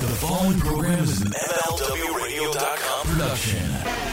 The following program is an MLWRadio.com production.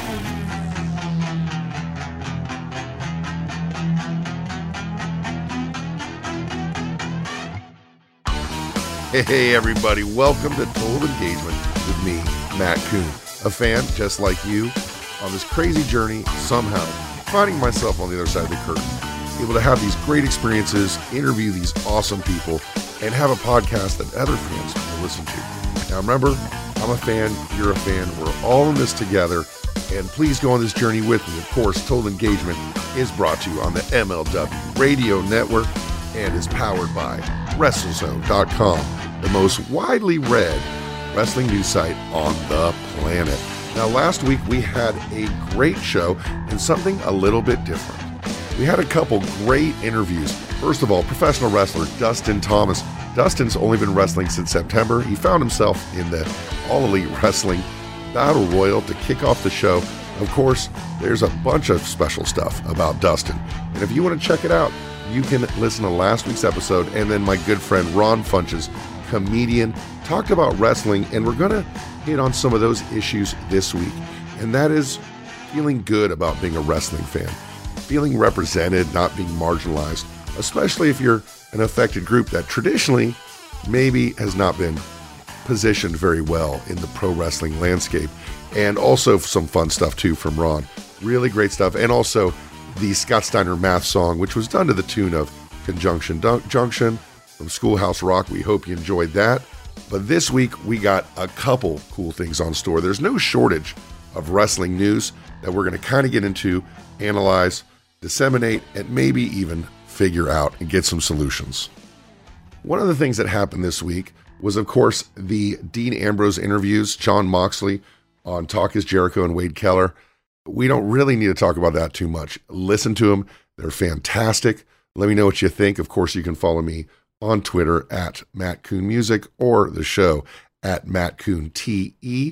Hey everybody, welcome to Total Engagement with me, Matt Kuhn, a fan just like you on this crazy journey, somehow finding myself on the other side of the curtain, able to have these great experiences, interview these awesome people, and have a podcast that other fans will listen to. Now remember, I'm a fan, you're a fan, we're all in this together, and please go on this journey with me. Of course, Total Engagement is brought to you on the MLW Radio Network and is powered by WrestleZone.com, the most widely read wrestling news site on the planet. Now, last week we had a great show and something a little bit different. We had a couple great interviews. First of all, professional wrestler Dustin Thomas. Dustin's only been wrestling since September. He found himself in the All Elite Wrestling Battle Royal to kick off the show. Of course, there's a bunch of special stuff about Dustin. And if you want to check it out, you can listen to last week's episode. And then my good friend Ron Funches, comedian, talked about wrestling. And we're going to hit on some of those issues this week. And that is feeling good about being a wrestling fan. Feeling represented, not being marginalized, especially if you're an affected group that traditionally maybe has not been positioned very well in the pro wrestling landscape. And also some fun stuff too from Ron. Really great stuff. And also the Scott Steiner Math song, which was done to the tune of Conjunction Junction from Schoolhouse Rock. We hope you enjoyed that. But this week we got a couple cool things on store. There's no shortage of wrestling news that we're going to kind of get into, analyze, disseminate, and maybe even figure out and get some solutions. One of the things that happened this week was, of course, the Dean Ambrose interviews, Jon Moxley on Talk is Jericho and Wade Keller. We don't really need to talk about that too much. Listen to them. They're fantastic. Let me know what you think. Of course, you can follow me on Twitter at Matt Kuhn Music or the show at Matt Kuhn TE.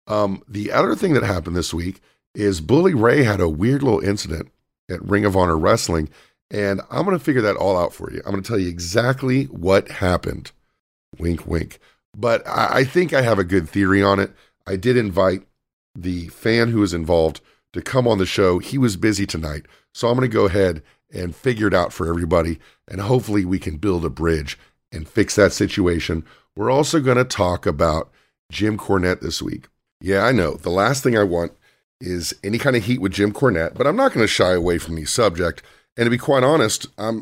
The other thing that happened this week is Bully Ray had a weird little incident at Ring of Honor Wrestling, and I'm going to figure that all out for you. I'm going to tell you exactly what happened. Wink, wink. But I think I have a good theory on it. I did invite the fan who was involved to come on the show. He was busy tonight, so I'm going to go ahead and figure it out for everybody, and hopefully we can build a bridge and fix that situation. We're also going to talk about Jim Cornette this week. Yeah, I know. The last thing I want is any kind of heat with Jim Cornette, but I'm not going to shy away from the subject. And to be quite honest,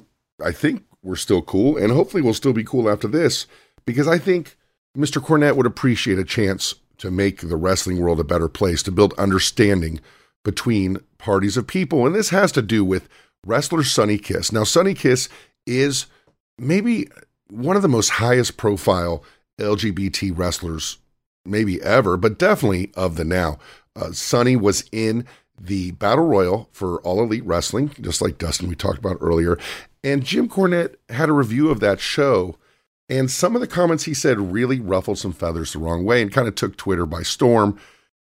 I think we're still cool, and hopefully we'll still be cool after this, because I think Mr. Cornette would appreciate a chance to make the wrestling world a better place, to build understanding between parties of people. And this has to do with wrestler Sonny Kiss. Now, Sonny Kiss is maybe one of the most highest profile LGBT wrestlers maybe ever, but definitely of the now. Sonny was in the Battle Royal for All Elite Wrestling, just like Dustin we talked about earlier. And Jim Cornette had a review of that show, and some of the comments he said really ruffled some feathers the wrong way and kind of took Twitter by storm.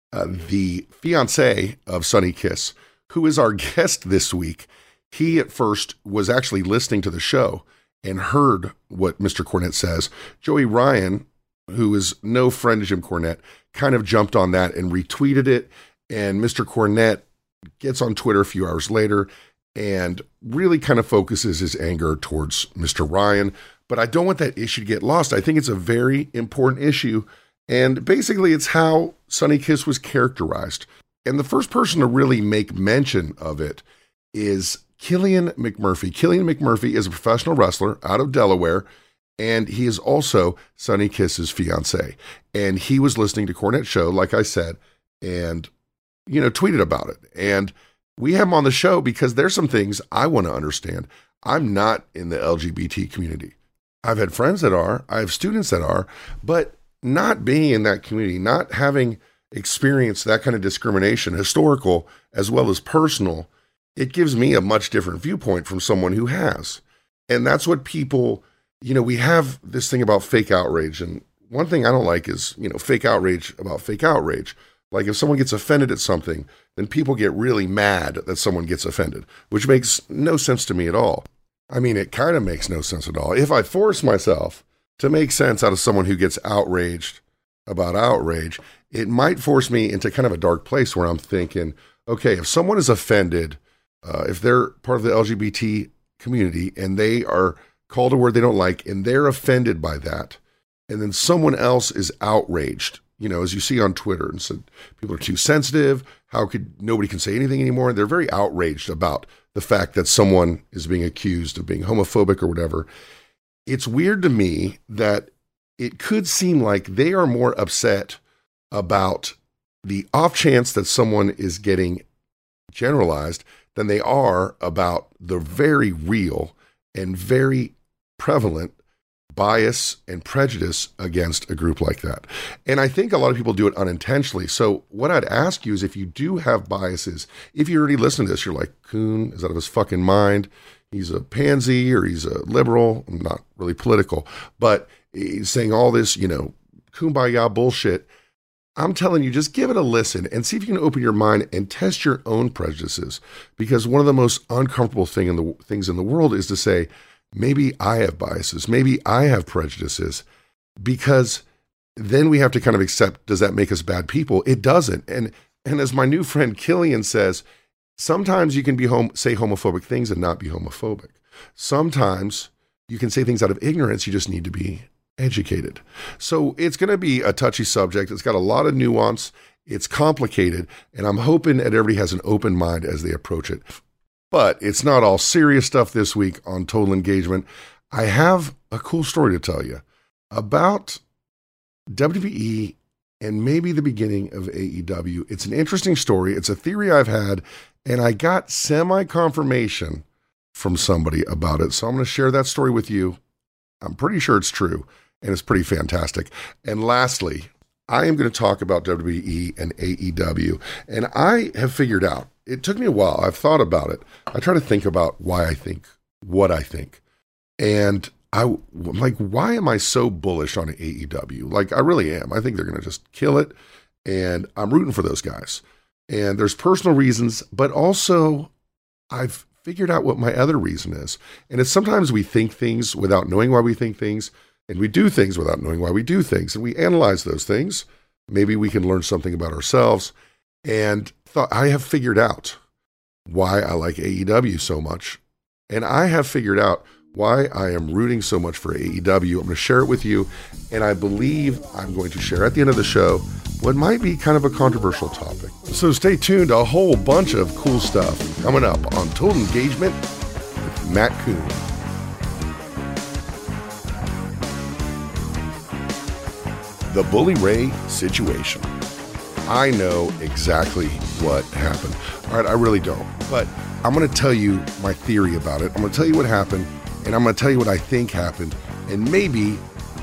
The fiance of Sonny Kiss, who is our guest this week, he at first was actually listening to the show and heard what Mr. Cornette says. Joey Ryan, who is no friend of Jim Cornette, kind of jumped on that and retweeted it. And Mr. Cornette gets on Twitter a few hours later and really kind of focuses his anger towards Mr. Ryan. But I don't want that issue to get lost. I think it's a very important issue. And basically, it's how Sonny Kiss was characterized. And the first person to really make mention of it is Killian McMurphy. Killian McMurphy is a professional wrestler out of Delaware, and he is also Sonny Kiss's fiance. And he was listening to Cornette's show, like I said, and, tweeted about it. And we have him on the show because there's some things I want to understand. I'm not in the LGBT community. I've had friends that are, I have students that are, but not being in that community, not having experienced that kind of discrimination, historical as well as personal, it gives me a much different viewpoint from someone who has. And that's what people, we have this thing about fake outrage. And one thing I don't like is, fake outrage about fake outrage. Like if someone gets offended at something, then people get really mad that someone gets offended, which makes no sense to me at all. I mean, it kind of makes no sense at all. If I force myself to make sense out of someone who gets outraged about outrage, it might force me into kind of a dark place where I'm thinking, okay, if someone is offended, if they're part of the LGBT community and they are called a word they don't like and they're offended by that, and then someone else is outraged, as you see on Twitter, and said people are too sensitive. How could nobody can say anything anymore? They're very outraged about the fact that someone is being accused of being homophobic or whatever. It's weird to me that it could seem like they are more upset about the off chance that someone is getting generalized than they are about the very real and very prevalent bias and prejudice against a group like that. And I think a lot of people do it unintentionally. So what I'd ask you is, if you do have biases, if you already listen to this, you're like, Kuhn is out of his fucking mind. He's a pansy or he's a liberal. I'm not really political, but he's saying all this, kumbaya bullshit. I'm telling you, just give it a listen and see if you can open your mind and test your own prejudices. Because one of the most uncomfortable things in the world is to say, maybe I have biases, maybe I have prejudices, because then we have to kind of accept, does that make us bad people? It doesn't. And as my new friend Killian says, sometimes you can say homophobic things and not be homophobic. Sometimes you can say things out of ignorance. You just need to be educated. So it's going to be a touchy subject. It's got a lot of nuance. It's complicated. And I'm hoping that everybody has an open mind as they approach it. But it's not all serious stuff this week on Total Engagement. I have a cool story to tell you about WWE and maybe the beginning of AEW. It's an interesting story. It's a theory I've had, and I got semi-confirmation from somebody about it. So I'm going to share that story with you. I'm pretty sure it's true, and it's pretty fantastic. And lastly, I am going to talk about WWE and AEW, and I have figured out, it took me a while. I've thought about it. I try to think about why I think what I think. And I'm like, why am I so bullish on AEW? Like, I really am. I think they're going to just kill it. And I'm rooting for those guys. And there's personal reasons, but also I've figured out what my other reason is. And it's sometimes we think things without knowing why we think things, and we do things without knowing why we do things. And we analyze those things. Maybe we can learn something about ourselves. And I have figured out why I like AEW so much. And I have figured out why I am rooting so much for AEW. I'm going to share it with you. And I believe I'm going to share at the end of the show what might be kind of a controversial topic. So stay tuned. A whole bunch of cool stuff coming up on Total Engagement with Matt Kuhn. The Bully Ray situation. I know exactly what happened. All right, I really don't. But I'm going to tell you my theory about it. I'm going to tell you what happened, and I'm going to tell you what I think happened. And maybe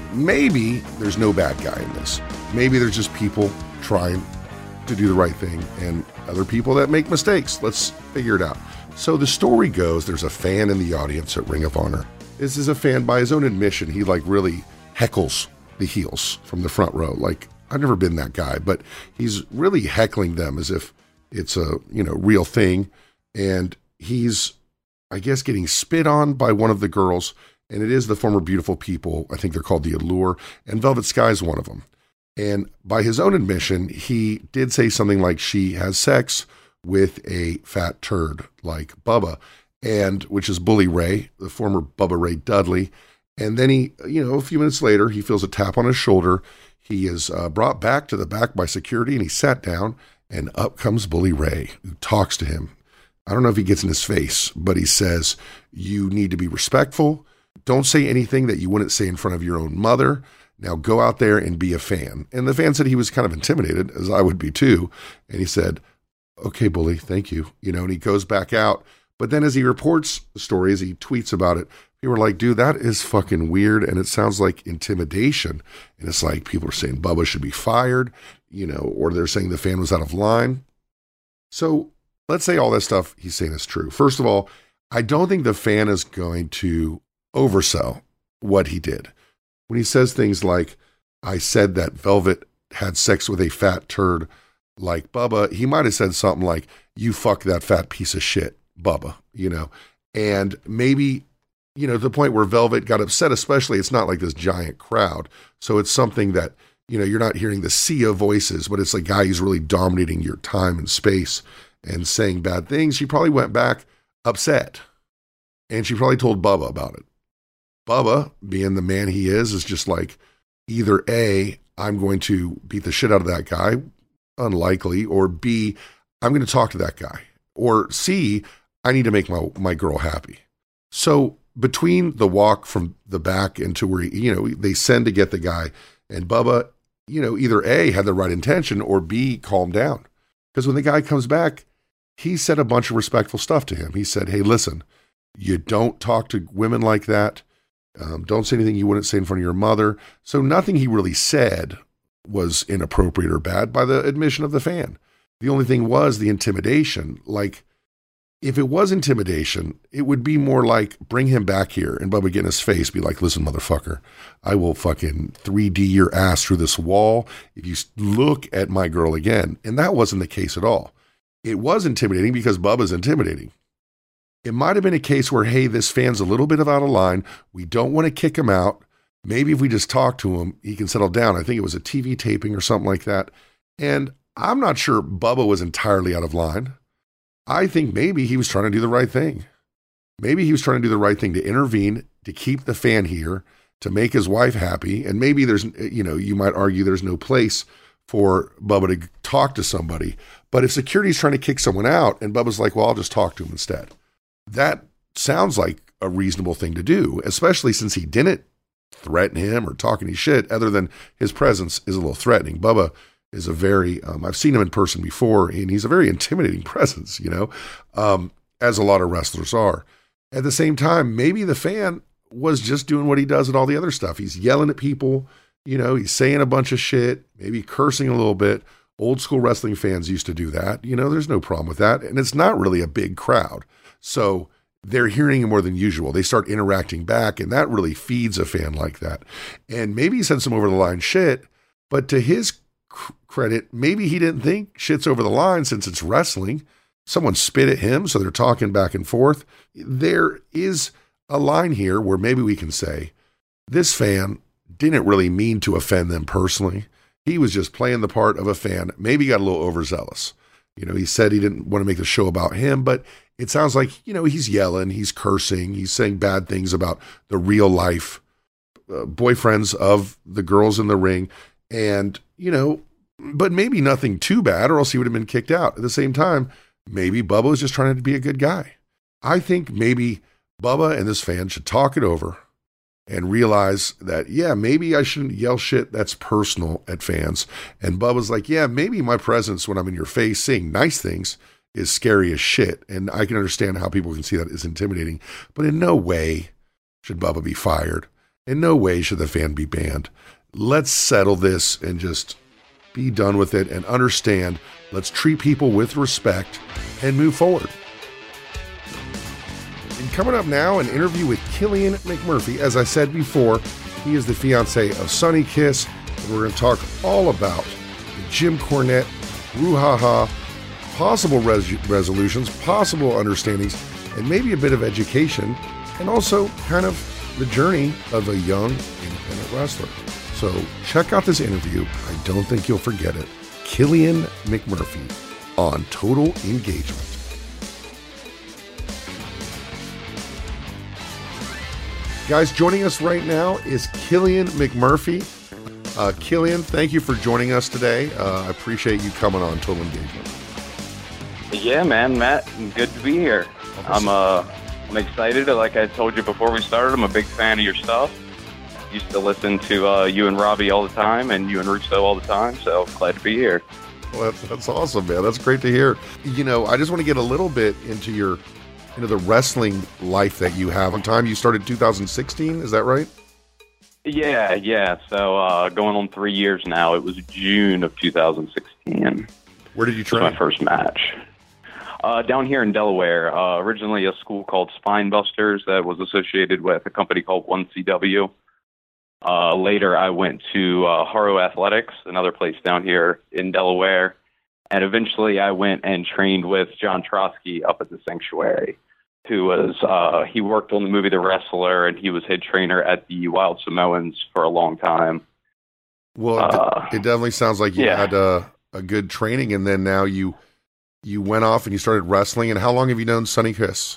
there's no bad guy in this. Maybe there's just people trying to do the right thing and other people that make mistakes. Let's figure it out. So the story goes, there's a fan in the audience at Ring of Honor. This is a fan, by his own admission, he really heckles the heels from the front row. I've never been that guy, but he's really heckling them as if it's a, real thing. And he's, I guess, getting spit on by one of the girls. And it is the former Beautiful People. I think they're called the Allure. And Velvet Sky is one of them. And by his own admission, he did say something like she has sex with a fat turd like Bubba, and which is Bully Ray, the former Bubba Ray Dudley. And then he, a few minutes later, he feels a tap on his shoulder. He is brought back to the back by security, and he sat down, and up comes Bully Ray, who talks to him. I don't know if he gets in his face, but he says, you need to be respectful. Don't say anything that you wouldn't say in front of your own mother. Now go out there and be a fan. And the fan said he was kind of intimidated, as I would be too. And he said, okay, Bully, thank you. And he goes back out. But then as he reports the story, as he tweets about it, people are like, dude, that is fucking weird. And it sounds like intimidation. And it's like people are saying Bubba should be fired, or they're saying the fan was out of line. So let's say all that stuff he's saying is true. First of all, I don't think the fan is going to oversell what he did. When he says things like, I said that Velvet had sex with a fat turd like Bubba, he might have said something like, you fuck that fat piece of shit, Bubba, and maybe, to the point where Velvet got upset, especially it's not like this giant crowd. So it's something that, you're not hearing the sea of voices, but it's a guy who's really dominating your time and space and saying bad things. She probably went back upset, and she probably told Bubba about it. Bubba, being the man he is just like, either A, I'm going to beat the shit out of that guy, unlikely, or B, I'm going to talk to that guy, or C, I need to make my girl happy. So between the walk from the back into where, they send to get the guy, and Bubba, either A, had the right intention, or B, calmed down. Because when the guy comes back, he said a bunch of respectful stuff to him. He said, hey, listen, you don't talk to women like that. Don't say anything you wouldn't say in front of your mother. So nothing he really said was inappropriate or bad by the admission of the fan. The only thing was the intimidation. Like, if it was intimidation, it would be more like, bring him back here, and Bubba get in his face, be like, listen, motherfucker, I will fucking 3D your ass through this wall if you look at my girl again. And that wasn't the case at all. It was intimidating because Bubba's intimidating. It might have been a case where, hey, this fan's a little bit out of line. We don't want to kick him out. Maybe if we just talk to him, he can settle down. I think it was a TV taping or something like that. And I'm not sure Bubba was entirely out of line. I think maybe he was trying to do the right thing. Maybe he was trying to do the right thing to intervene, to keep the fan here, to make his wife happy. And maybe there's, you might argue there's no place for Bubba to talk to somebody. But if security's trying to kick someone out and Bubba's like, well, I'll just talk to him instead. That sounds like a reasonable thing to do, especially since he didn't threaten him or talk any shit, other than his presence is a little threatening. Bubba is a very, I've seen him in person before, and he's a very intimidating presence, as a lot of wrestlers are. At the same time, maybe the fan was just doing what he does at all the other stuff. He's yelling at people, he's saying a bunch of shit, maybe cursing a little bit. Old school wrestling fans used to do that. There's no problem with that. And it's not really a big crowd. So they're hearing it more than usual. They start interacting back, and that really feeds a fan like that. And maybe he said some over the line shit, but to his credit, maybe he didn't think shit's over the line since it's wrestling. Someone spit at him, so they're talking back and forth. There is a line here where maybe we can say, this fan didn't really mean to offend them personally. He was just playing the part of a fan, maybe got a little overzealous. He said he didn't want to make the show about him, but it sounds like, he's yelling, he's cursing, he's saying bad things about the real life boyfriends of the girls in the ring. And, but maybe nothing too bad, or else he would have been kicked out. At the same time, maybe Bubba was just trying to be a good guy. I think maybe Bubba and this fan should talk it over and realize that, yeah, maybe I shouldn't yell shit that's personal at fans. And Bubba's like, yeah, maybe my presence when I'm in your face saying nice things is scary as shit. And I can understand how people can see that as intimidating. But in no way should Bubba be fired. In no way should the fan be banned. Let's settle this and just be done with it and understand. Let's treat people with respect and move forward. And coming up now, an interview with Killian McMurphy. As I said before, he is the fiance of Sonny Kiss, and we're going to talk all about Jim Cornette, brouhaha, possible resolutions, possible understandings, and maybe a bit of education, and also kind of the journey of a young independent wrestler. So check out this interview. I don't think you'll forget it. Killian McMurphy on Total Engagement. Guys, joining us right now is Killian McMurphy. Killian, thank you for joining us today. I appreciate you coming on Total Engagement. Yeah, man, Matt, good to be here. I'm excited. Like I told you before we started, I'm a big fan of your stuff. Used to listen to you and Robbie all the time, and you and Russo all the time. So glad to be here. Well, that's awesome, man. That's great to hear. I just want to get a little bit into the wrestling life that you have. On time, you started 2016. Is that right? Yeah. So going on 3 years now. It was June of 2016. Where did you train? It was my first match. Down here in Delaware, originally a school called Spinebusters that was associated with a company called 1CW. Later, I went to Haro Athletics, another place down here in Delaware. And eventually I went and trained with John Trotsky up at the Sanctuary, who was, he worked on the movie The Wrestler, and he was head trainer at the Wild Samoans for a long time. Well, it definitely sounds like you yeah. had a good training, and then now you went off and you started wrestling. And how long have you known Sonny Kiss?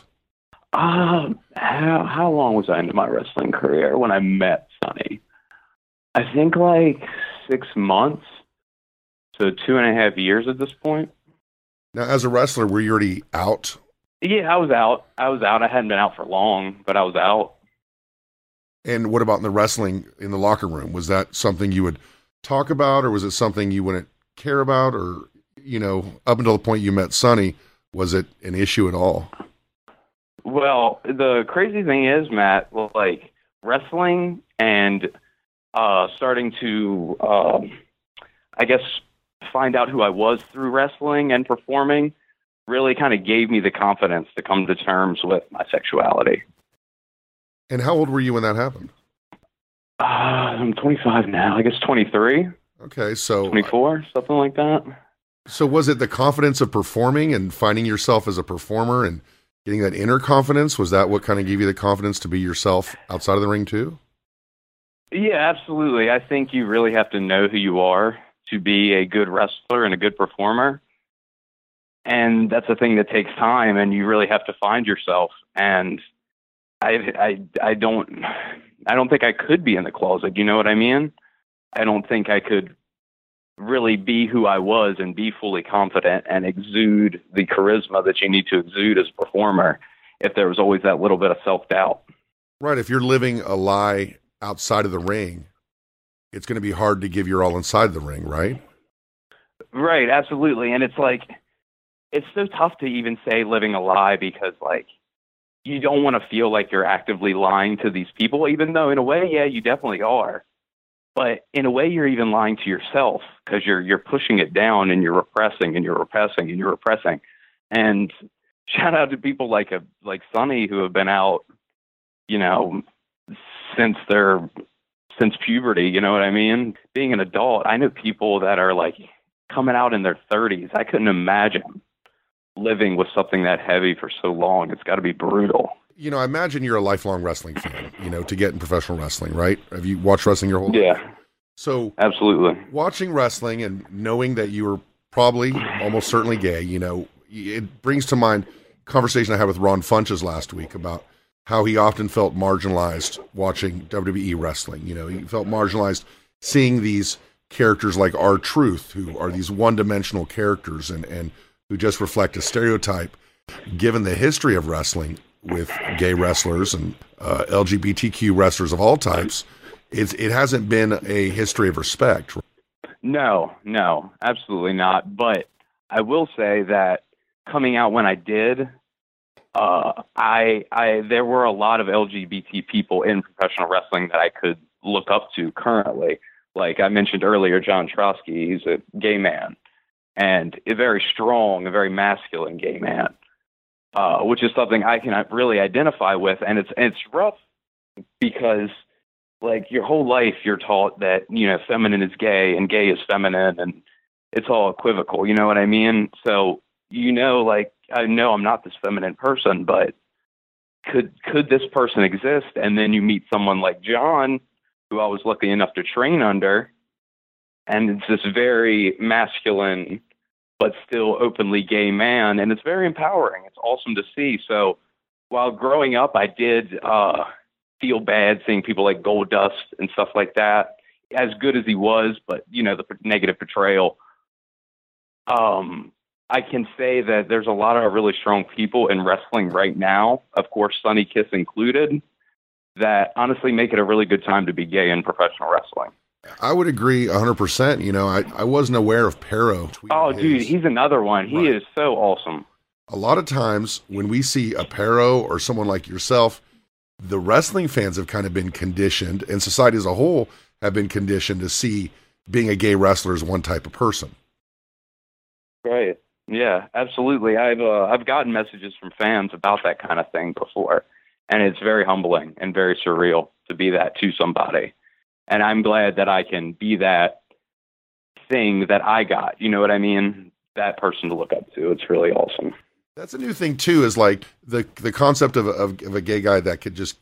How long was I into my wrestling career when I met Sonny? I think like 6 months, so 2.5 years at this point. Now, as a wrestler, were you already out? Yeah, I was out. I hadn't been out for long, but I was out. And what about in the wrestling in the locker room? Was that something you would talk about, or was it something you wouldn't care about? Or, up until the point you met Sonny, was it an issue at all? Well, the crazy thing is, Matt, like wrestling and starting to, I guess, find out who I was through wrestling and performing really kind of gave me the confidence to come to terms with my sexuality. And how old were you when that happened? I'm 25 now. I guess 23. Okay, so 24, something like that. So was it the confidence of performing and finding yourself as a performer and getting that inner confidence? Was that what kind of gave you the confidence to be yourself outside of the ring too? Yeah, absolutely. I think you really have to know who you are to be a good wrestler and a good performer. And that's a thing that takes time, and you really have to find yourself. And I don't think I could be in the closet. You know what I mean? I don't think I could really be who I was and be fully confident and exude the charisma that you need to exude as a performer if there was always that little bit of self-doubt. Right. If you're living a lie outside of the ring, it's going to be hard to give your all inside the ring, right? Right, absolutely. And it's like, it's so tough to even say living a lie because, like, you don't want to feel like you're actively lying to these people, even though in a way, yeah, you definitely are. But in a way, you're even lying to yourself because you're pushing it down and you're repressing and you're repressing and you're repressing. And shout out to people like Sonny who have been out, since puberty. You know what I mean? Being an adult, I know people that are like coming out in their 30s. I couldn't imagine living with something that heavy for so long. It's got to be brutal. I imagine you're a lifelong wrestling fan, to get in professional wrestling, right? Have you watched wrestling your whole life? Yeah. So absolutely. Watching wrestling and knowing that you were probably almost certainly gay, it brings to mind a conversation I had with Ron Funches last week about how he often felt marginalized watching WWE wrestling. He felt marginalized seeing these characters like R-Truth, who are these one-dimensional characters and who just reflect a stereotype. Given the history of wrestling with gay wrestlers and LGBTQ wrestlers of all types, it hasn't been a history of respect. No, absolutely not. But I will say that coming out when I did, there were a lot of LGBT people in professional wrestling that I could look up to currently. Like I mentioned earlier, John Trotsky, he's a gay man and a very strong, a very masculine gay man, which is something I can really identify with. And it's rough because like your whole life you're taught that, feminine is gay and gay is feminine and it's all equivocal. You know what I mean? So, like, I know I'm not this feminine person, but could this person exist? And then you meet someone like John, who I was lucky enough to train under, and it's this very masculine but still openly gay man, and it's very empowering. It's awesome to see. So while growing up, I did feel bad seeing people like Goldust and stuff like that, as good as he was, but, the negative portrayal. I can say that there's a lot of really strong people in wrestling right now, of course, Sonny Kiss included, that honestly make it a really good time to be gay in professional wrestling. I would agree 100%. I wasn't aware of Pero. Oh, dude, he's another one. He is so awesome. A lot of times when we see a Pero or someone like yourself, the wrestling fans have kind of been conditioned, and society as a whole have been conditioned to see being a gay wrestler as one type of person. Right. Yeah, absolutely. I've gotten messages from fans about that kind of thing before, and it's very humbling and very surreal to be that to somebody. And I'm glad that I can be that thing that I got. You know what I mean? That person to look up to. It's really awesome. That's a new thing too, is like the concept of a gay guy that could just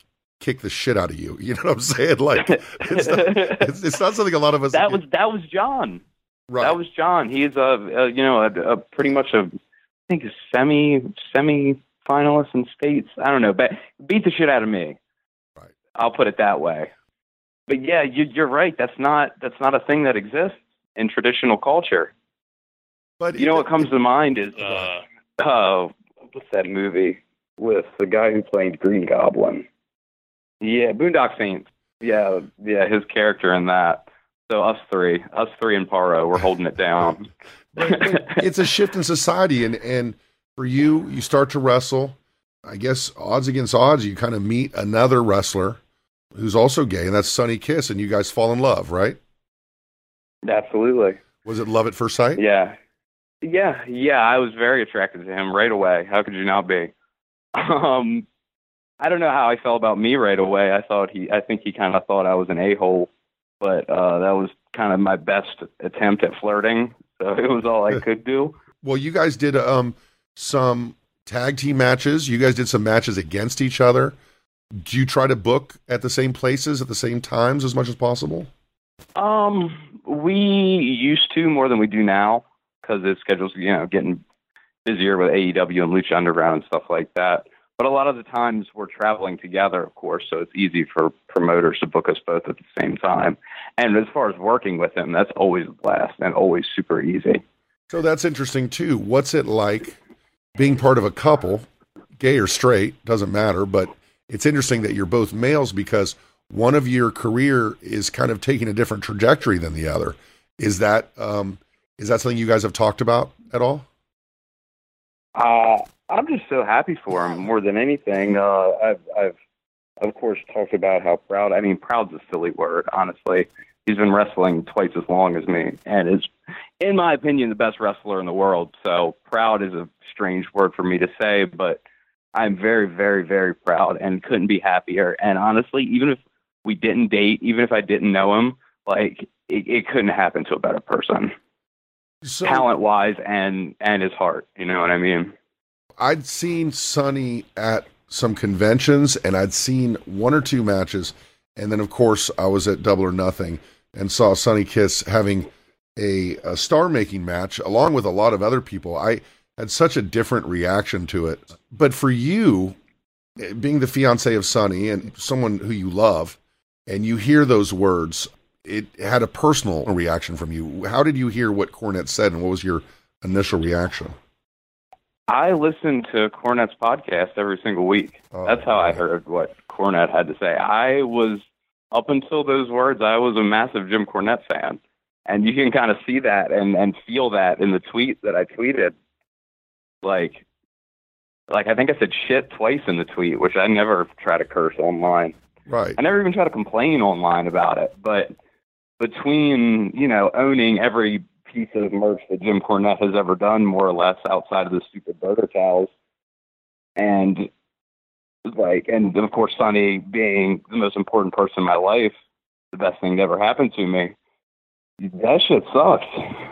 kick the shit out of you. You know what I'm saying? Like, it's not something a lot of us. That was John. Right. That was John. He's a pretty much I think a semi finalist in states. I don't know, but beat the shit out of me. Right. I'll put it that way. But yeah, you're right. That's not a thing that exists in traditional culture. But what comes to mind is what's that movie with the guy who played Green Goblin? Yeah, Boondock Saints. Yeah, his character in that. So us three and Paro, we're holding it down. It's a shift in society, and for you start to wrestle. I guess odds against odds, you kind of meet another wrestler who's also gay, and that's Sonny Kiss, and you guys fall in love, right? Absolutely. Was it love at first sight? Yeah. I was very attracted to him right away. How could you not be? I don't know how I felt about me right away. I think he kind of thought I was an a-hole, but that was kind of my best attempt at flirting. So it was all I could do. Well, you guys did some tag team matches. You guys did some matches against each other. Do you try to book at the same places at the same times as much as possible? We used to more than we do now because the schedule's getting busier with AEW and Lucha Underground and stuff like that. But a lot of the times we're traveling together, of course, so it's easy for promoters to book us both at the same time. And as far as working with him, that's always a blast and always super easy. So that's interesting, too. What's it like being part of a couple, gay or straight, doesn't matter, but it's interesting that you're both males because one of your career is kind of taking a different trajectory than the other. Is that something you guys have talked about at all? I'm just so happy for him more than anything. I've of course talked about how proud. I mean, proud's a silly word, honestly. He's been wrestling twice as long as me, and is, in my opinion, the best wrestler in the world. So proud is a strange word for me to say, but I'm very, very, very proud and couldn't be happier. And honestly, even if we didn't date, even if I didn't know him, like it couldn't happen to a better person, talent-wise and his heart. You know what I mean? I'd seen Sonny at some conventions, and I'd seen one or two matches, and then, of course, I was at Double or Nothing and saw Sonny Kiss having a star-making match, along with a lot of other people. I had such a different reaction to it. But for you, being the fiancé of Sonny and someone who you love, and you hear those words, it had a personal reaction from you. How did you hear what Cornette said, and what was your initial reaction? I listened to Cornette's podcast every single week. That's how I heard what Cornette had to say. I was, up until those words, I was a massive Jim Cornette fan. And you can kind of see that and feel that in the tweet that I tweeted. Like I think I said shit twice in the tweet, which I never try to curse online. Right. I never even try to complain online about it. But between, owning every piece of merch that Jim Cornette has ever done, more or less, outside of the stupid burger towels, and of course Sonny being the most important person in my life, the best thing that ever happened to me, that shit sucks.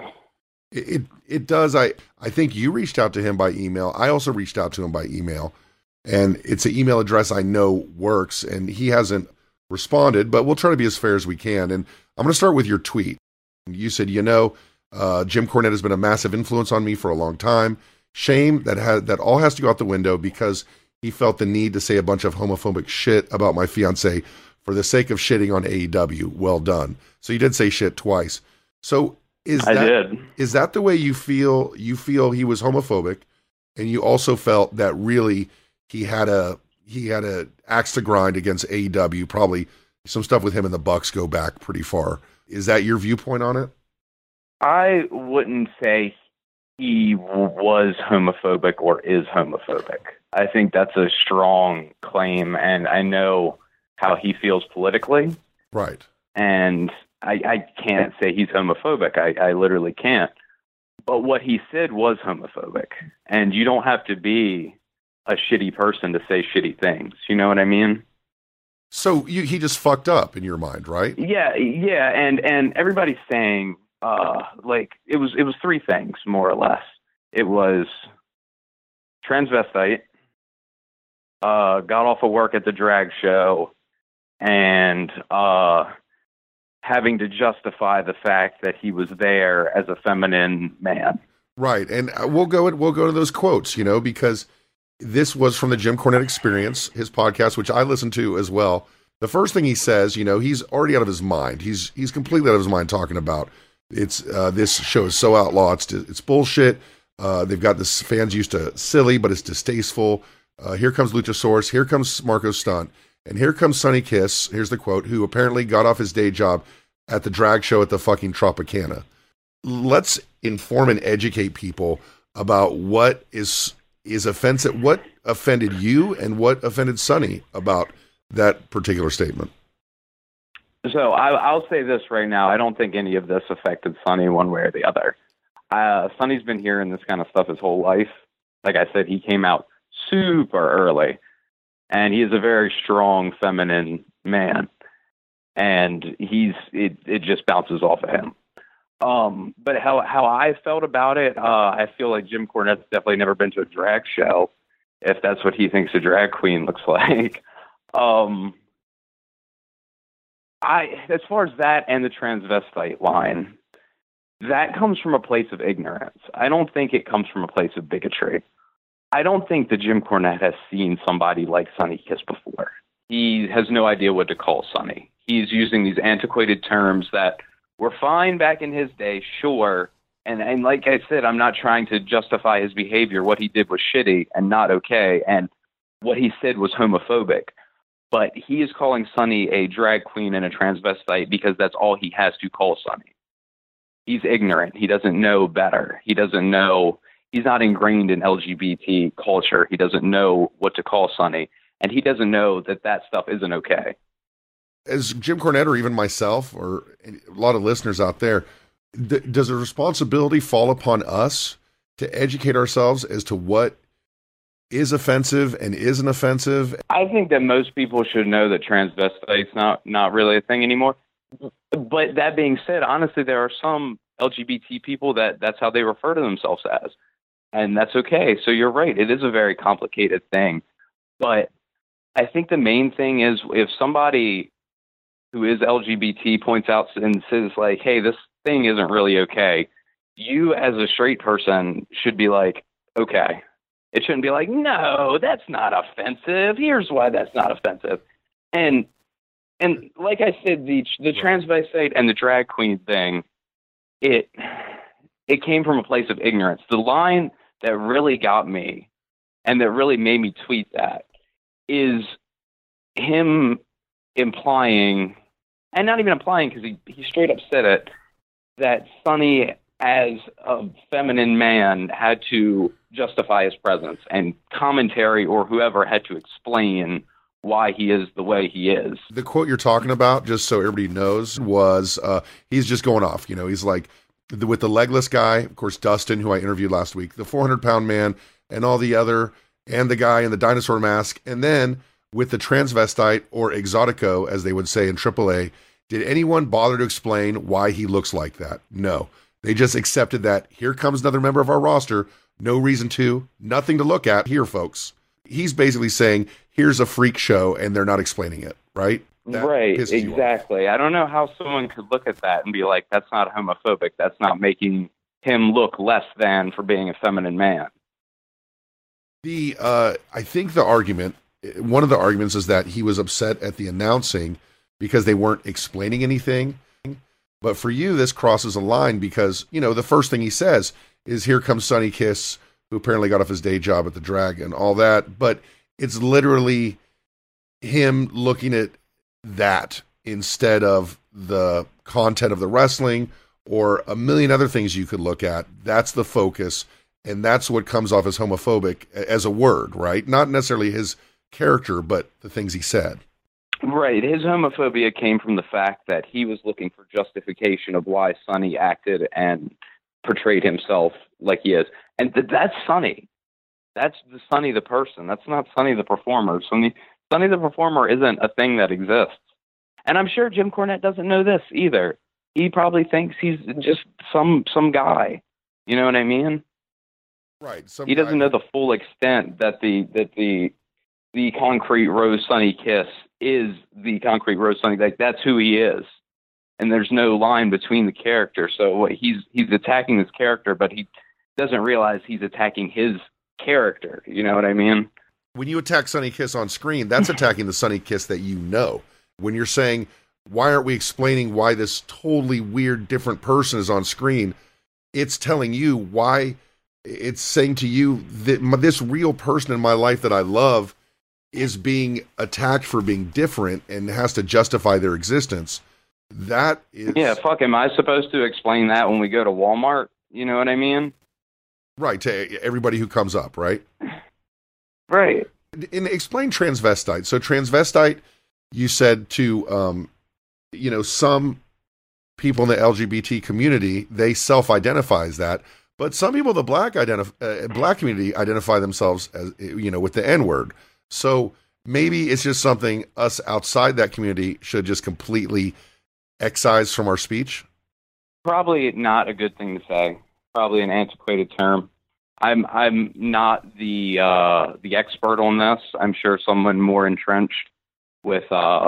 It does. I think you reached out to him by email. I also reached out to him by email, and it's an email address I know works, and he hasn't responded, but we'll try to be as fair as we can. And I'm going to start with your tweet. You said, Jim Cornette has been a massive influence on me for a long time. Shame that all has to go out the window because he felt the need to say a bunch of homophobic shit about my fiance for the sake of shitting on AEW. Well done. So you did say shit twice. So is that the way you feel? You feel he was homophobic, and you also felt that really he had a axe to grind against AEW. Probably some stuff with him and the Bucks go back pretty far. Is that your viewpoint on it? I wouldn't say he was homophobic or is homophobic. I think that's a strong claim, and I know how he feels politically. Right. And I can't say he's homophobic. I literally can't. But what he said was homophobic, and you don't have to be a shitty person to say shitty things. You know what I mean? So he just fucked up in your mind, right? Yeah, and everybody's saying it was three things more or less. It was transvestite, got off of work at the drag show, and having to justify the fact that he was there as a feminine man. Right, and we'll go to those quotes, because this was from the Jim Cornette Experience, his podcast, which I listened to as well. The first thing he says, he's already out of his mind. He's completely out of his mind talking about it's this show is so outlaw. It's bullshit. They've got this fans used to silly, but it's distasteful. Here comes Luchasaurus. Here comes Marco Stunt. And here comes Sonny Kiss. Here's the quote, who apparently got off his day job at the drag show at the fucking Tropicana. Let's inform and educate people about what is offensive, what offended you and what offended Sonny about that particular statement. So I'll say this right now. I don't think any of this affected Sonny one way or the other. Sonny's been hearing this kind of stuff his whole life. Like I said, he came out super early, and he is a very strong feminine man, and it just bounces off of him. But how I felt about it, I feel like Jim Cornette's definitely never been to a drag show, if that's what he thinks a drag queen looks like. As far as that and the transvestite line, that comes from a place of ignorance. I don't think it comes from a place of bigotry. I don't think that Jim Cornette has seen somebody like Sonny Kiss before. He has no idea what to call Sonny. He's using these antiquated terms that were fine back in his day, sure. And like I said, I'm not trying to justify his behavior. What he did was shitty and not okay, and what he said was homophobic. But he is calling Sonny a drag queen and a transvestite because that's all he has to call Sonny. He's ignorant. He doesn't know better. He doesn't know. He's not ingrained in LGBT culture. He doesn't know what to call Sonny, and he doesn't know that stuff isn't okay. As Jim Cornette or even myself or a lot of listeners out there, does a responsibility fall upon us to educate ourselves as to what is offensive and isn't offensive? I think that most people should know that transvestite's not really a thing anymore. But that being said, honestly, there are some LGBT people that's how they refer to themselves as, and that's okay. So you're right. It is a very complicated thing. But I think the main thing is if somebody who is LGBT points out and says, like, hey, this thing isn't really okay, you as a straight person should be like, okay. It shouldn't be like, no, that's not offensive. Here's why that's not offensive. And like I said, the transvestite and the drag queen thing, it came from a place of ignorance. The line that really got me and that really made me tweet that is him implying, and not even implying because he straight up said it, that Sonny as a feminine man had to justify his presence, and commentary or whoever had to explain why he is the way he is. The quote you're talking about, just so everybody knows, was he's just going off. He's like, with the legless guy, of course, Dustin, who I interviewed last week, the 400-pound man, and all the other, and the guy in the dinosaur mask, and then with the transvestite, or exotico, as they would say in AAA, did anyone bother to explain why he looks like that? No. They just accepted that here comes another member of our roster, no reason to, nothing to look at here, folks. He's basically saying, here's a freak show, and they're not explaining it, right? Right, exactly. I don't know how someone could look at that and be like, that's not homophobic. That's not making him look less than for being a feminine man. I think one of the arguments is that he was upset at the announcing because they weren't explaining anything. But for you, this crosses a line because, the first thing he says is, here comes Sonny Kiss, who apparently got off his day job at the drag and all that. But it's literally him looking at that instead of the content of the wrestling or a million other things you could look at. That's the focus. And that's what comes off as homophobic as a word, right? Not necessarily his character, but the things he said. Right. His homophobia came from the fact that he was looking for justification of why Sonny acted and portrayed himself like he is. And that's Sonny. That's Sonny the person. That's not Sonny the performer. Sonny the performer isn't a thing that exists. And I'm sure Jim Cornette doesn't know this either. He probably thinks he's just some guy. You know what I mean? Right. He doesn't know the full extent that the Concrete Rose Sonny Kiss is the Concrete Rose Sonny. Like, that's who he is. And there's no line between the characters. So he's attacking this character, but he doesn't realize he's attacking his character. You know what I mean? When you attack Sonny Kiss on screen, that's attacking the Sonny Kiss that you know. When you're saying, why aren't we explaining why this totally weird, different person is on screen? It's telling you why. It's saying to you that this real person in my life that I love is being attacked for being different and has to justify their existence. That is... Yeah, fuck, am I supposed to explain that when we go to Walmart? You know what I mean? Right, to everybody who comes up, right? Right. And explain transvestite. So transvestite, you said to, some people in the LGBT community, they self-identify as that. But some people, the black community, identify themselves as, with the N-word. So maybe it's just something us outside that community should just completely excise from our speech. Probably not a good thing to say. Probably an antiquated term. I'm not the expert on this. I'm sure someone more entrenched with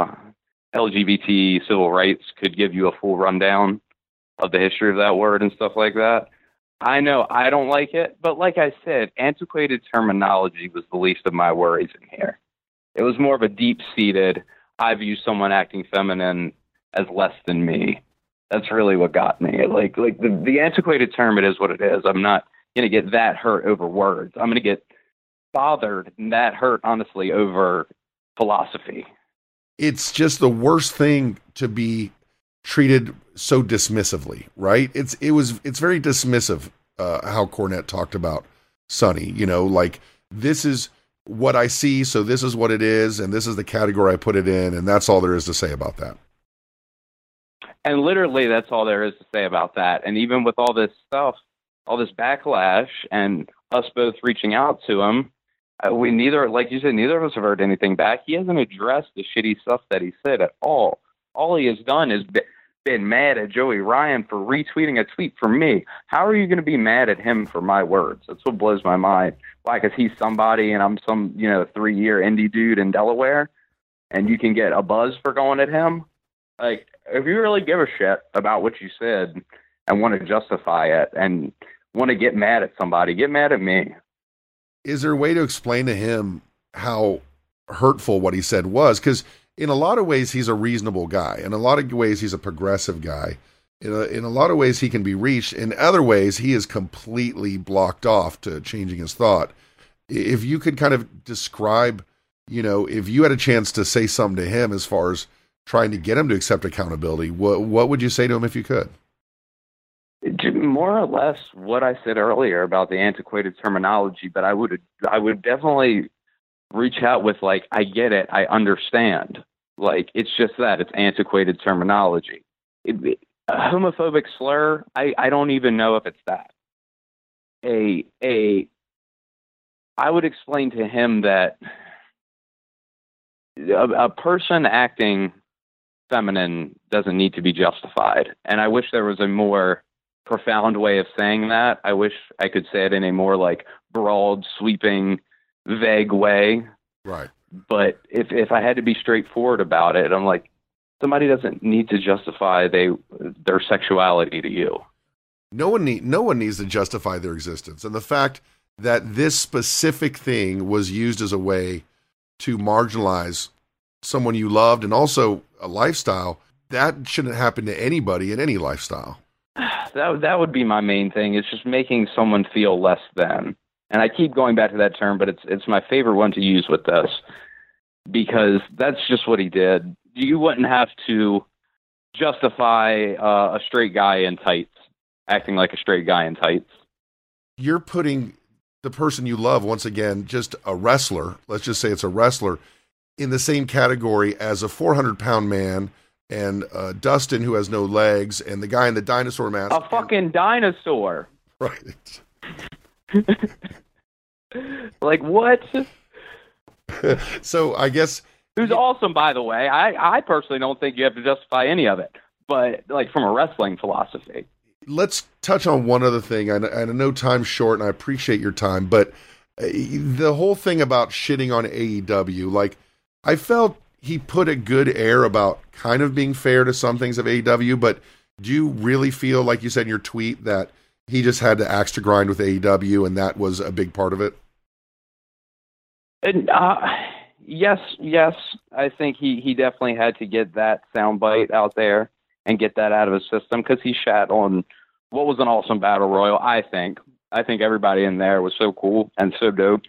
LGBT civil rights could give you a full rundown of the history of that word and stuff like that. I know I don't like it, but like I said, antiquated terminology was the least of my worries in here. It was more of a deep-seated, I view someone acting feminine as less than me. That's really what got me. Like the antiquated term, it is what it is. I'm not going to get that hurt over words. I'm going to get bothered and that hurt, honestly, over philosophy. It's just the worst thing to be treated so dismissively, right? It's very dismissive how Cornette talked about Sonny. Like, this is what I see, so this is what it is, and this is the category I put it in, and that's all there is to say about that. And literally, that's all there is to say about that. And even with all this stuff, all this backlash, and us both reaching out to him, we neither, like you said, neither of us have heard anything back. He hasn't addressed the shitty stuff that he said at all. All he has done is been mad at Joey Ryan for retweeting a tweet from me. How are you going to be mad at him for my words? That's what blows my mind. Why? Because he's somebody and I'm some, 3-year indie dude in Delaware, and you can get a buzz for going at him? Like, if you really give a shit about what you said and want to justify it and want to get mad at somebody, get mad at me. Is there a way to explain to him how hurtful what he said was? Because in a lot of ways, he's a reasonable guy. In a lot of ways, he's a progressive guy. In a lot of ways, he can be reached. In other ways, he is completely blocked off to changing his thought. If you could kind of describe, if you had a chance to say something to him as far as trying to get him to accept accountability, what would you say to him if you could? More or less what I said earlier about the antiquated terminology, but I would definitely reach out with, like, I get it, I understand. Like, it's just that it's antiquated terminology. A homophobic slur, I don't even know if it's that. I would explain to him that a person acting feminine doesn't need to be justified. And I wish there was a more profound way of saying that. I wish I could say it in a more, like, broad, sweeping, vague way. Right. But if I had to be straightforward about it, I'm like, somebody doesn't need to justify their sexuality to you. No one needs to justify their existence. And the fact that this specific thing was used as a way to marginalize someone you loved and also a lifestyle, that shouldn't happen to anybody in any lifestyle. That would be my main thing. It's just making someone feel less than. And I keep going back to that term, but it's my favorite one to use with this because that's just what he did. You wouldn't have to justify a straight guy in tights acting like a straight guy in tights. You're putting the person you love, once again, just a wrestler, let's just say it's a wrestler, in the same category as a 400-pound man and Dustin, who has no legs, and the guy in the dinosaur mask. A fucking dinosaur. Right. Like, what? So I guess... Who's awesome, by the way. I personally don't think you have to justify any of it, but, like, from a wrestling philosophy. Let's touch on one other thing. I know time's short, and I appreciate your time, but the whole thing about shitting on AEW, like, I felt he put a good air about kind of being fair to some things of AEW, but do you really feel, like you said in your tweet, that he just had the axe to grind with AEW and that was a big part of it? And, yes. I think he definitely had to get that soundbite out there and get that out of his system, because he shat on what was an awesome battle royal. I think everybody in there was so cool and so dope.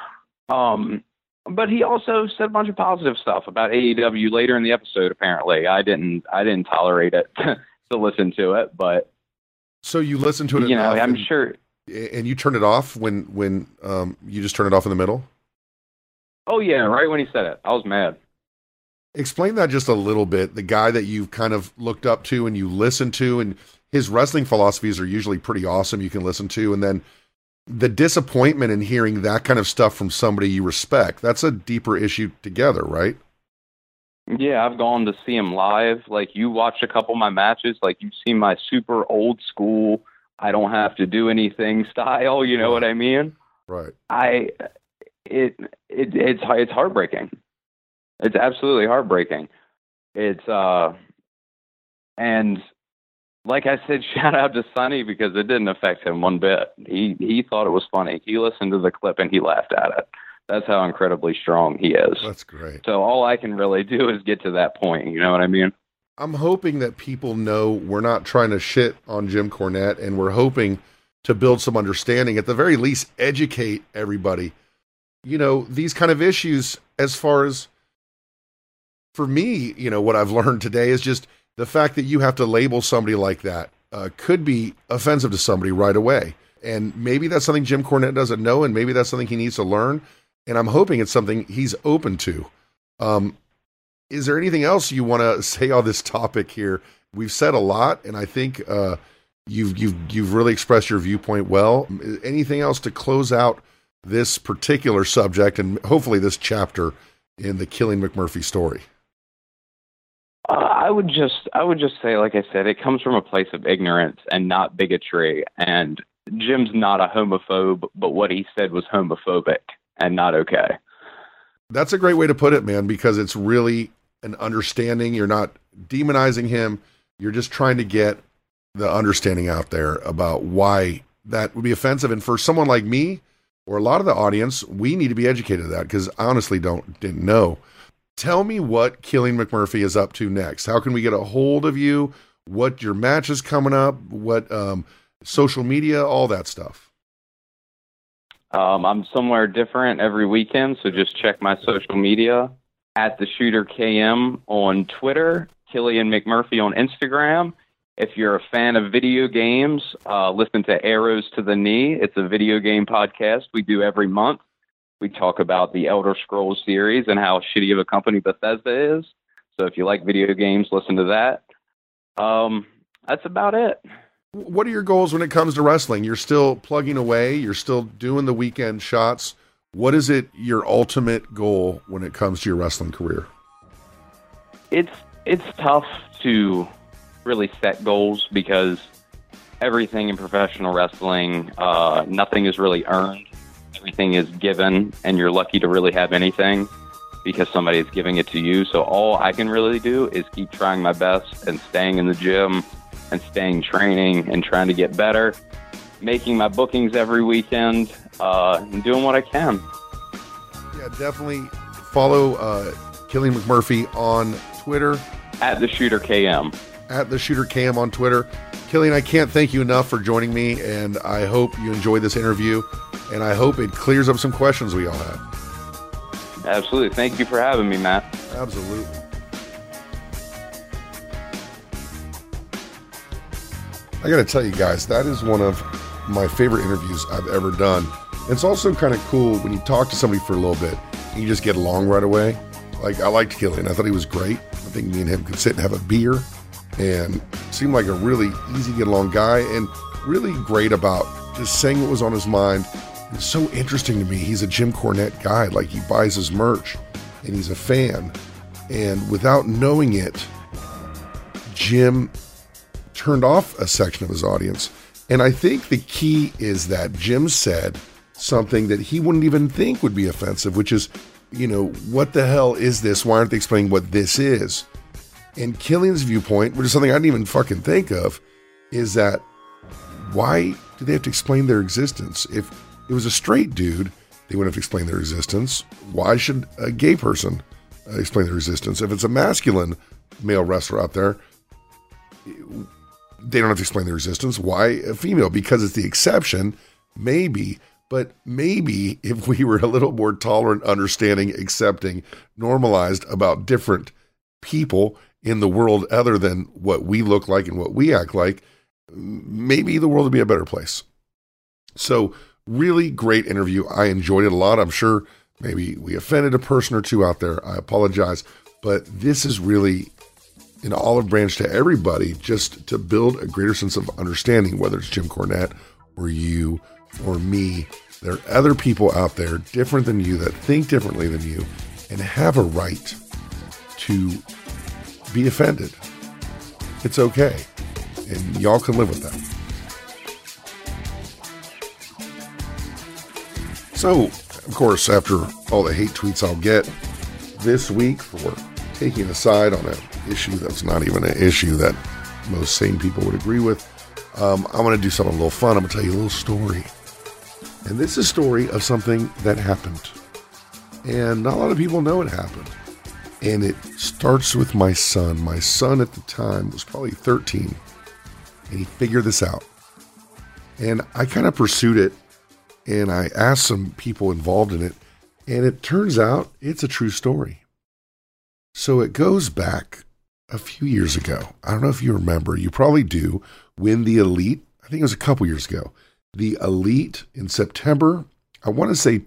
But he also said a bunch of positive stuff about AEW later in the episode. Apparently, I didn't tolerate it to listen to it, but so you listened to it. I'm sure. And you turned it off when you just turned it off in the middle. Oh yeah, right when he said it, I was mad. Explain that just a little bit. The guy that you've kind of looked up to and you listen to, and his wrestling philosophies are usually pretty awesome. You can listen to, and then the disappointment in hearing that kind of stuff from somebody you respect, that's a deeper issue together, right? Yeah, I've gone to see him live. Like, you watched a couple of my matches. Like, you've seen my super old school, I don't have to do anything style. You know what I mean? Right. It's heartbreaking. It's absolutely heartbreaking. And like I said, shout out to Sonny, because it didn't affect him one bit. He thought it was funny. He listened to the clip and he laughed at it. That's how incredibly strong he is. That's great. So all I can really do is get to that point. You know what I mean? I'm hoping that people know we're not trying to shit on Jim Cornette, and we're hoping to build some understanding, at the very least, educate everybody. These kind of issues, as far as, for me, what I've learned today is just the fact that you have to label somebody like that could be offensive to somebody right away. And maybe that's something Jim Cornette doesn't know, and maybe that's something he needs to learn. And I'm hoping it's something he's open to. Is there anything else you want to say on this topic here? We've said a lot, and I think you've really expressed your viewpoint well. Anything else to close out this particular subject, and hopefully this chapter in the Killian McMurphy story? I would just say, like I said, it comes from a place of ignorance and not bigotry. And Jim's not a homophobe, but what he said was homophobic and not okay. That's a great way to put it, man, because it's really an understanding. You're not demonizing him. You're just trying to get the understanding out there about why that would be offensive. And for someone like me, or a lot of the audience, we need to be educated to that, because I honestly didn't know. Tell me what Killian McMurphy is up to next. How can we get a hold of you? What your match is coming up? What social media? All that stuff. I'm somewhere different every weekend, so just check my social media at the Shooter KM on Twitter, Killian McMurphy on Instagram. If you're a fan of video games, listen to Arrows to the Knee. It's a video game podcast we do every month. We talk about the Elder Scrolls series and how shitty of a company Bethesda is. So if you like video games, listen to that. That's about it. What are your goals when it comes to wrestling? You're still plugging away. You're still doing the weekend shots. What is it, your ultimate goal when it comes to your wrestling career? It's tough to really set goals, because everything in professional wrestling, nothing is really earned. Everything is given, and you're lucky to really have anything because somebody is giving it to you. So all I can really do is keep trying my best and staying in the gym and staying training and trying to get better, making my bookings every weekend, and doing what I can. Yeah, definitely follow Killian McMurphy on Twitter. At the Shooter KM. At the Shooter KM on Twitter. Killian, I can't thank you enough for joining me, and I hope you enjoyed this interview, and I hope it clears up some questions we all had. Absolutely. Thank you for having me, Matt. Absolutely. I got to tell you guys, that is one of my favorite interviews I've ever done. It's also kind of cool when you talk to somebody for a little bit and you just get along right away. Like, I liked Killian. I thought he was great. I think me and him could sit and have a beer, and seemed like a really easy to get along guy, and really great about just saying what was on his mind. It's so interesting to me. He's a Jim Cornette guy. Like, he buys his merch and he's a fan. And without knowing it, Jim turned off a section of his audience. And I think the key is that Jim said something that he wouldn't even think would be offensive, which is what the hell is this? Why aren't they explaining what this is? And Killian's viewpoint, which is something I didn't even fucking think of, is that why do they have to explain their existence? If it was a straight dude, they wouldn't have to explain their existence. Why should a gay person explain their existence? If it's a masculine male wrestler out there, they don't have to explain their existence. Why a female? Because it's the exception, maybe. But maybe if we were a little more tolerant, understanding, accepting, normalized about different people in the world other than what we look like and what we act like, maybe the world would be a better place. So really great interview. I enjoyed it a lot. I'm sure maybe we offended a person or two out there. I apologize. But this is really an olive branch to everybody, just to build a greater sense of understanding, whether it's Jim Cornette or you or me. There are other people out there different than you that think differently than you and have a right to be offended. It's okay. And y'all can live with that. So, of course, after all the hate tweets I'll get this week for taking a side on an issue that's not even an issue that most sane people would agree with, I'm going to do something a little fun. I'm going to tell you a little story. And this is a story of something that happened. And not a lot of people know it happened. And it starts with my son. My son at the time was probably 13. And he figured this out. And I kind of pursued it. And I asked some people involved in it. And it turns out it's a true story. So it goes back a few years ago. I don't know if you remember. You probably do. When the Elite, I think it was a couple years ago, the Elite in September, I want to say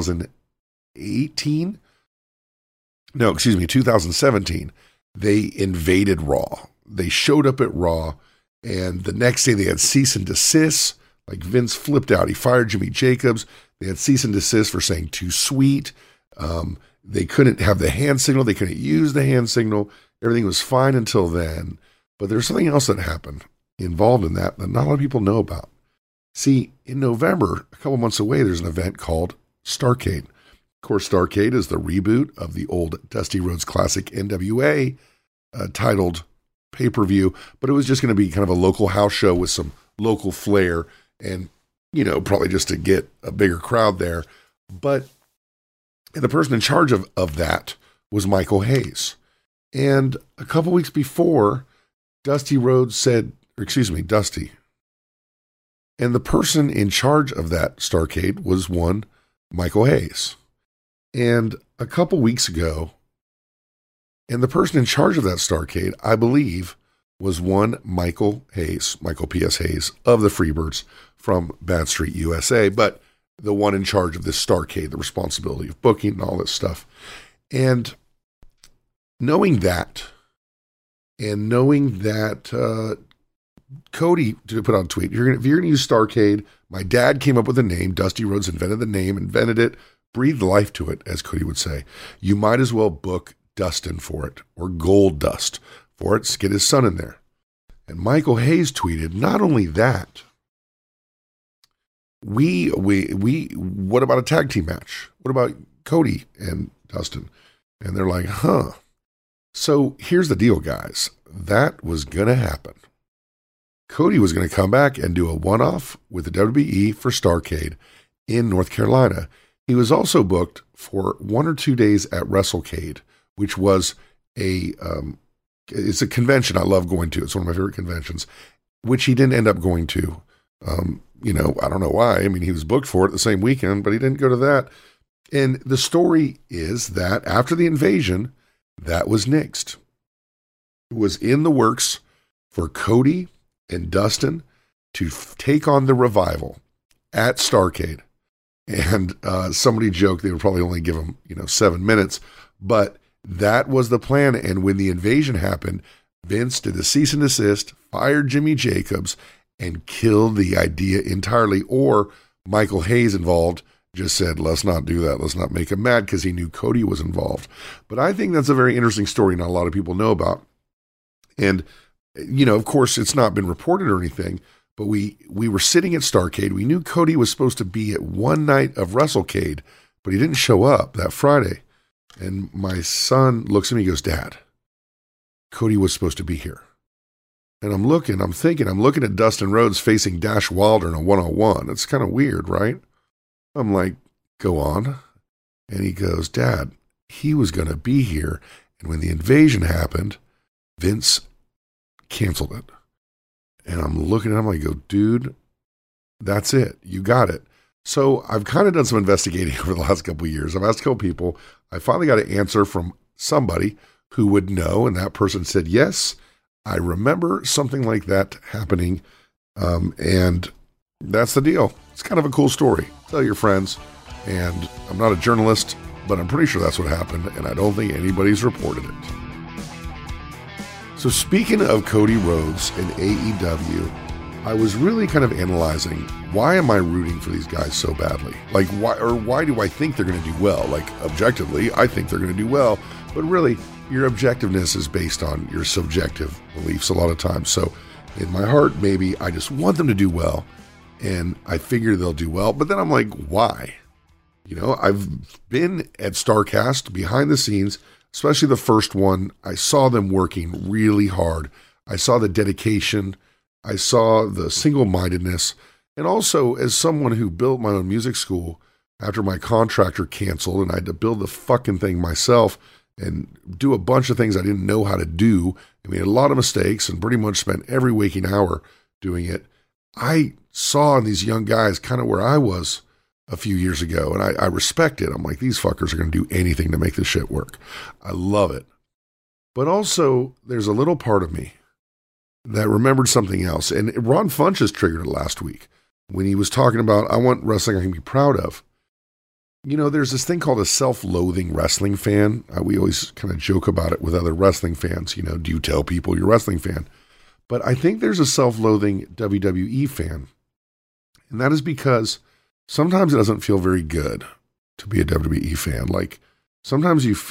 2018. No, excuse me, 2017. They invaded Raw. They showed up at Raw. And the next day they had cease and desist. Like Vince flipped out. He fired Jimmy Jacobs. They had cease and desist for saying too sweet. They couldn't have the hand signal. They couldn't use the hand signal. Everything was fine until then. But there's something else that happened involved in that not a lot of people know about. See, in November, a couple months away, there's an event called Starrcade. Of course, Starrcade is the reboot of the old Dusty Rhodes Classic NWA titled pay-per-view, but it was just going to be kind of a local house show with some local flair and, probably just to get a bigger crowd there. But the person in charge of that was Michael Hayes. And a couple weeks before, Dusty. And the person in charge of that Starrcade was one Michael Hayes. And a couple weeks ago, and the person in charge of that Starrcade, I believe, was one Michael Hayes, Michael P.S. Hayes of the Freebirds from Bad Street, USA, but the one in charge of this Starrcade, the responsibility of booking and all this stuff. And knowing that, Cody to put on a tweet, if you're going to use Starrcade, my dad came up with the name. Dusty Rhodes invented the name, invented it, breathed life to it, as Cody would say. You might as well book Dustin for it, or Gold Dust for it. Get his son in there. And Michael Hayes tweeted, not only that, what about a tag team match? What about Cody and Dustin? And they're like, huh. So here's the deal, guys. That was going to happen. Cody was going to come back and do a one-off with the WWE for Starrcade in North Carolina. He was also booked for 1 or 2 days at WrestleCade, which was it's a convention I love going to. It's one of my favorite conventions, which he didn't end up going to. I don't know why. I mean, he was booked for it the same weekend, but he didn't go to that. And the story is that after the invasion, that was nixed. It was in the works for Cody and Dustin to take on the Revival at Starrcade. And somebody joked they would probably only give them, 7 minutes. But that was the plan. And when the invasion happened, Vince did a cease and desist, fired Jimmy Jacobs, and killed the idea entirely. Or Michael Hayes involved just said, let's not do that. Let's not make him mad, because he knew Cody was involved. But I think that's a very interesting story not a lot of people know about. And, of course, it's not been reported or anything, but we were sitting at Starrcade. We knew Cody was supposed to be at one night of WrestleCade, but he didn't show up that Friday. And my son looks at me and goes, Dad, Cody was supposed to be here. And I'm looking at Dustin Rhodes facing Dash Wilder in a one-on-one. It's kind of weird, right? I'm like, go on. And he goes, Dad, he was going to be here. And when the invasion happened, Vince canceled it. And I'm looking at him like, go, dude, that's it. You got it. So I've kind of done some investigating over the last couple of years. I've asked a couple people. I finally got an answer from somebody who would know. And that person said, yes, I remember something like that happening. And that's the deal. It's kind of a cool story. Tell your friends. And I'm not a journalist, but I'm pretty sure that's what happened. And I don't think anybody's reported it. So speaking of Cody Rhodes and AEW, I was really kind of analyzing, why am I rooting for these guys so badly? Like, why do I think they're going to do well? Like, objectively, I think they're going to do well, but really, your objectiveness is based on your subjective beliefs a lot of times. So in my heart, maybe I just want them to do well, and I figure they'll do well, but then I'm like, why? You know, I've been at StarCast behind the scenes, especially the first one. I saw them working really hard. I saw the dedication. I saw the single-mindedness. And also, as someone who built my own music school after my contractor canceled and I had to build the fucking thing myself and do a bunch of things I didn't know how to do, I made a lot of mistakes and pretty much spent every waking hour doing it. I saw in these young guys kind of where I was a few years ago, and I respect it. I'm like, these fuckers are going to do anything to make this shit work. I love it. But also, there's a little part of me that remembered something else. And Ron Funches triggered it last week when he was talking about, I want wrestling I can be proud of. You know, there's this thing called a self-loathing wrestling fan. We always kind of joke about it with other wrestling fans. You know, do you tell people you're a wrestling fan? But I think there's a self-loathing WWE fan. And that is because sometimes it doesn't feel very good to be a WWE fan. Like, sometimes you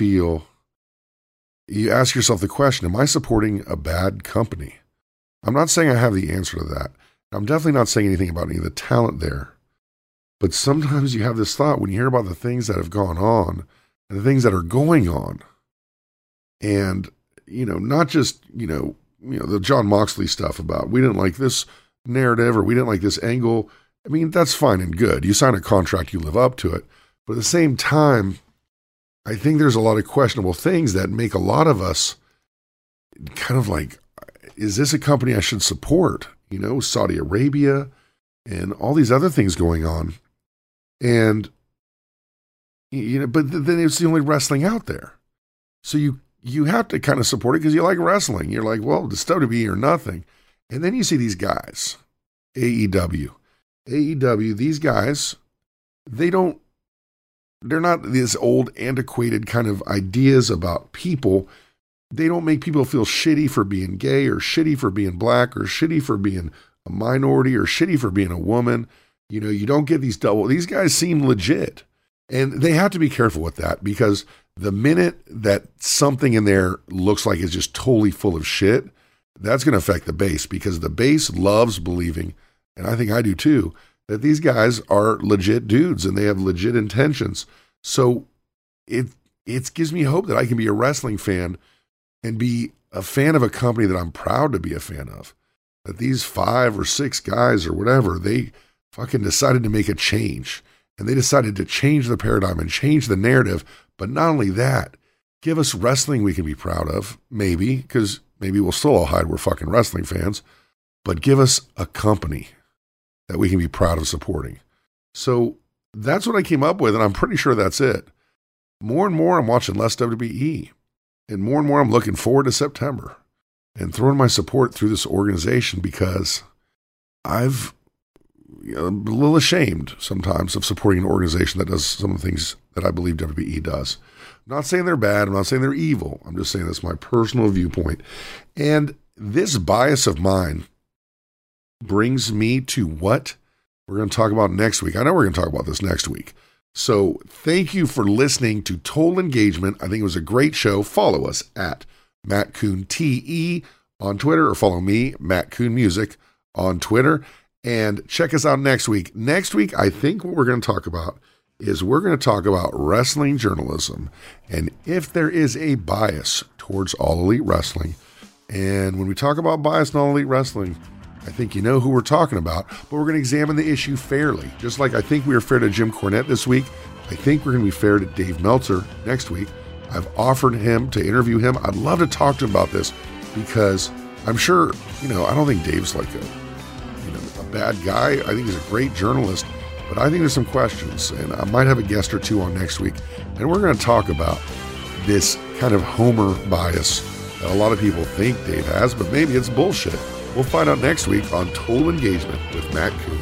ask yourself the question, am I supporting a bad company? I'm not saying I have the answer to that. I'm definitely not saying anything about any of the talent there. But sometimes you have this thought when you hear about the things that have gone on and the things that are going on. And, you know, not just, the Jon Moxley stuff about we didn't like this narrative or we didn't like this angle. I mean, that's fine and good. You sign a contract, you live up to it. But at the same time, I think there's a lot of questionable things that make a lot of us kind of like, is this a company I should support? You know, Saudi Arabia and all these other things going on. And, you know, but then it's the only wrestling out there. So you have to kind of support it because you like wrestling. You're like, well, it's WWE or nothing. And then you see these guys, AEW, these guys, they're not these old antiquated kind of ideas about people. They don't make people feel shitty for being gay or shitty for being black or shitty for being a minority or shitty for being a woman. You know, you don't get these guys seem legit. And they have to be careful with that because the minute that something in there looks like it's just totally full of shit, that's going to affect the base because the base loves believing, and I think I do too, that these guys are legit dudes and they have legit intentions. So it gives me hope that I can be a wrestling fan and be a fan of a company that I'm proud to be a fan of. That these 5 or 6 guys or whatever, they fucking decided to make a change. And they decided to change the paradigm and change the narrative. But not only that, give us wrestling we can be proud of, maybe, because maybe we'll still all hide we're fucking wrestling fans, but give us a company that we can be proud of supporting. So that's what I came up with, and I'm pretty sure that's it. More and more, I'm watching less WWE. And more, I'm looking forward to September and throwing my support through this organization because I'm a little ashamed sometimes of supporting an organization that does some of the things that I believe WWE does. I'm not saying they're bad. I'm not saying they're evil. I'm just saying that's my personal viewpoint. And this bias of mine brings me to what we're going to talk about next week. I know we're going to talk about this next week. So thank you for listening to Total Engagement. I think it was a great show. Follow us at Matt Kuhn TE on Twitter or follow me, Matt Kuhn Music on Twitter. And check us out next week. Next week, I think what we're going to talk about is we're going to talk about wrestling journalism and if there is a bias towards All Elite Wrestling. And when we talk about bias in All Elite Wrestling, I think you know who we're talking about, but we're going to examine the issue fairly. Just like I think we were fair to Jim Cornette this week, I think we're going to be fair to Dave Meltzer next week. I've offered him to interview him. I'd love to talk to him about this because I'm sure, I don't think Dave's like a bad guy. I think he's a great journalist. But I think there's some questions, and I might have a guest or two on next week. And we're going to talk about this kind of Homer bias that a lot of people think Dave has, but maybe it's bullshit. We'll find out next week on Total Engagement with Matt Coon.